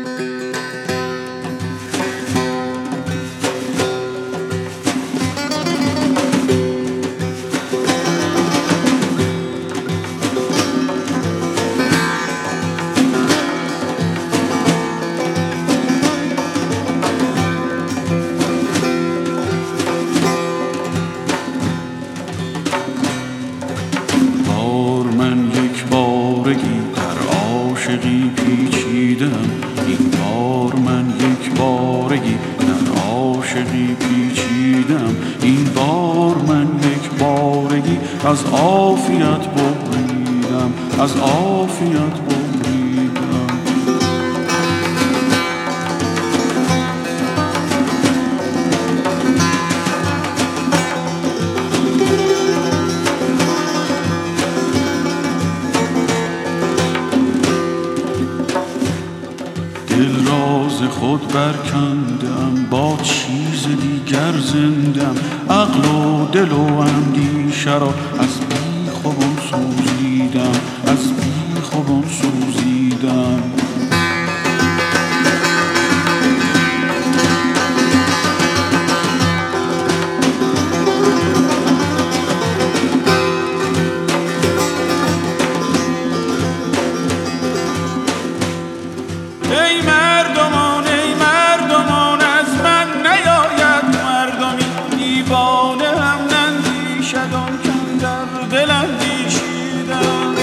پیچیدم این بار، من یک بارگی در عاشقی پیچیدم این بار، من یک بارگی از عافیت ببریدم، از عافیت ببریدم. دل راز خود برکندم، با چیز دیگر زندم، عقل و دل و اندیشه را از بیخوابان سوزیدم، از بیخوابان سوزیدم. ای مردمان، ای مردمان، از من نیاید مردمی، دیوانه هم نندیشد آن کاندر دل اندیشیدم.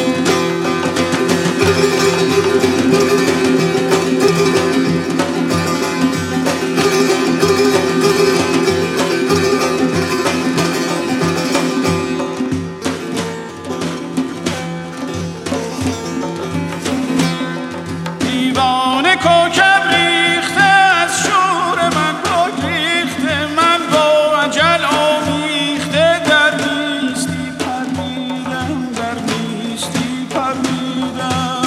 دیوانه کوکب ریخته از شور من بگریخته، من با اجل آمیخته در نیستی پریدم، در نیستی پریدم.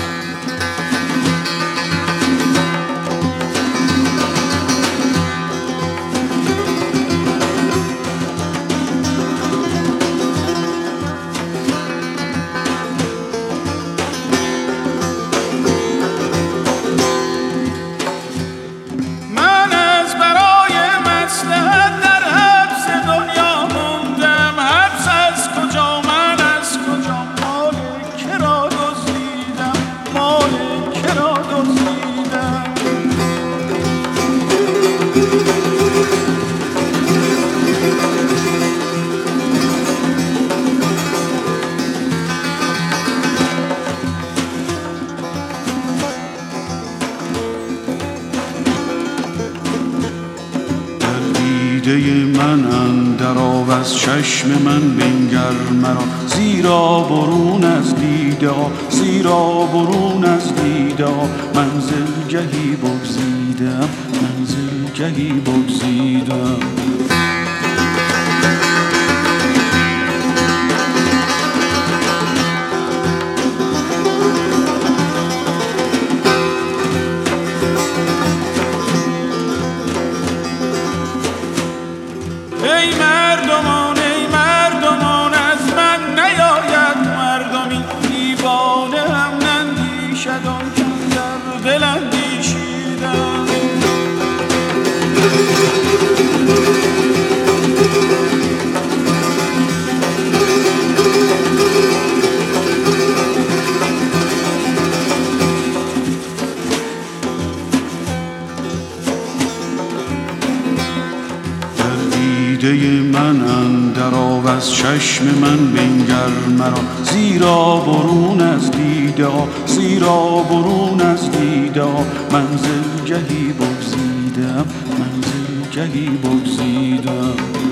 دیده من اندر آو، از چشم من بنگر مرا، زیرا برون از دیده ها، زیرا برون از دیده ها منزل گهی بگزیدم، منزل گهی بگزیدم. ای مردمان، ای مردمان، از من نیاید مردمی، دیوانه هم نندیشد آن کاندر دل اندیشیدم. دیده من اندر آو، از چشم من بنگر مرا، زیرا برون از دیده ها، زیرا برون از دیده ها منزل گهی بگزیدم، منزل گهی بگزیدم.